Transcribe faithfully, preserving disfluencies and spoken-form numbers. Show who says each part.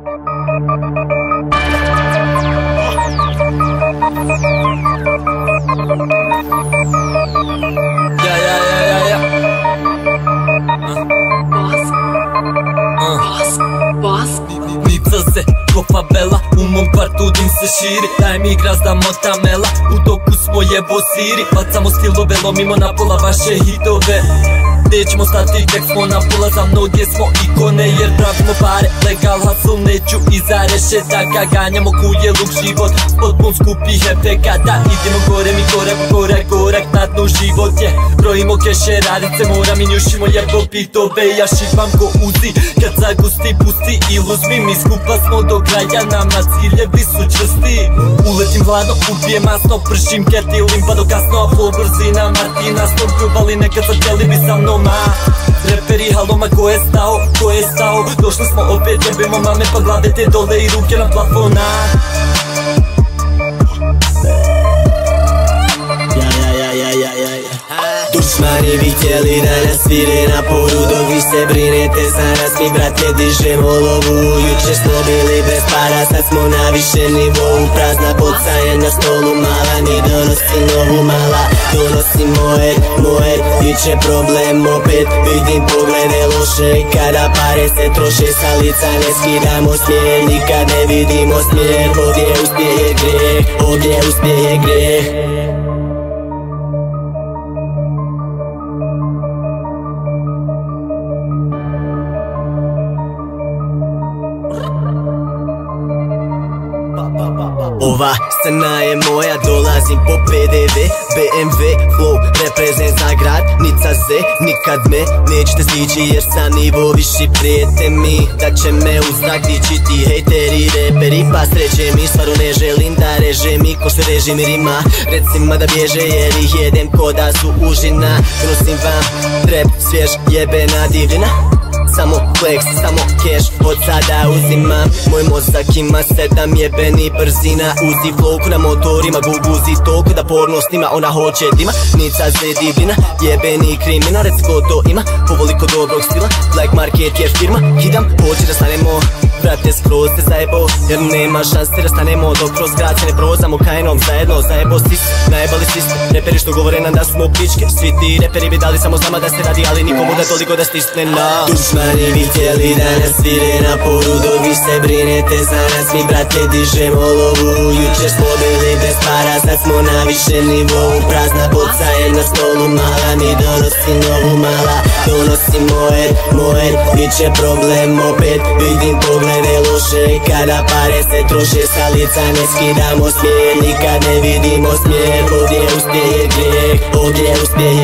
Speaker 1: Ja, ja, ja, ja, ja. Nica se ko favela, u mom kvartu dim se širi. Daj mi grazda motamela, u toku smo jebo siri. Bacamo stilove, lomimo na pola vaše hitove. Nećemo stati, tek smo na pola, za mnoge smo ikone jer pravimo pare. Legal hustle, neću iza rešetaka, ganjamo kuje, luk, život potpun skupih efeka. Da idemo gore, mi korak, korak, korak na dnu, život je brojimo keše, radice moram i njušimo jebo pitove. Ja šipam ko uzi, kad zagusti pusti iluzmi. Mi skupa smo do kraja, nama ciljevi su čvrsti. Uletim hladno, ubijem masno, pršim kertilim pa do kasno. A flow brzina, Martina, sto grubali, nekad zatjeli bi sa mnom. Reperi haloma, ko je stao, ko je stao. Došli smo opet, jebimo mame pa glave te dole i ruke na plafona.
Speaker 2: Dušmani bi htjeli da nas svire na poru, dok vi se brinete za nas, mi brate dižemo lovu. Jučer smo bili bez para, sad smo na više nivou. Prazna boca je na stolu mala, mi donosi novu mala. Donosi moje, moje, bit će problem opet. Vidim poglede loše, kada pare se troše, sa lica ne skidamo smijeh. Nikad ne vidimo smijeh, ovdje uspjeh je grijeh, ovdje uspjeh je grijeh. Ova scena je moja, dolazim po P D V, B M W, flow, reprezent za grad, Nica Z, nikad me nećete stići jer sam nivo viši. Prijete mi da će me u zrak dići ti hejteri, reperi, pa sreće mi, stvarno ne želim da reže mi ko što reži mi rima. Recima da bježe jer ih jedem ko da su užina. Donosim vam rap, svjež, jebena divljina. Samo flex, samo cash, od sada uzimam. Moj mozak ima sedam jebeni brzina. Uzi flow ko na motorima, guguzi to ko da porno snima. Ona hoće dima, Nica Z divljina, jebeni kriminal. Reci ko to ima, povoli ko dobrog stila. Black market je firma, kidam, hoće da stanemo. Brate skroz te zajebo, jer nema šanse da stanemo. Dok kroz grad se ne prozamo kajnom zajedno. Zajebo sis, najebali sis, reperi što govore nam da smo pičke. Svi ti reperi bi dali samo s nama da se radi, ali nikomu da toliko da stisne na. Dušmani bi htjeli da nas svire na poru, dok vi se brinete za nas, mi brate dižemo lovu. Jučer smo bili bez para, sad smo na više nivou. Prazna boca je na stolu mala, mi donosi novu mala. Donosi moje, moje, bit će problem opet. Vidim poglede loše, kada pare se troše, sa lica ne skidamo smijeh. Nikad ne vidimo smijeh, ovdje uspjeh je grijeh, ovdje uspjeh je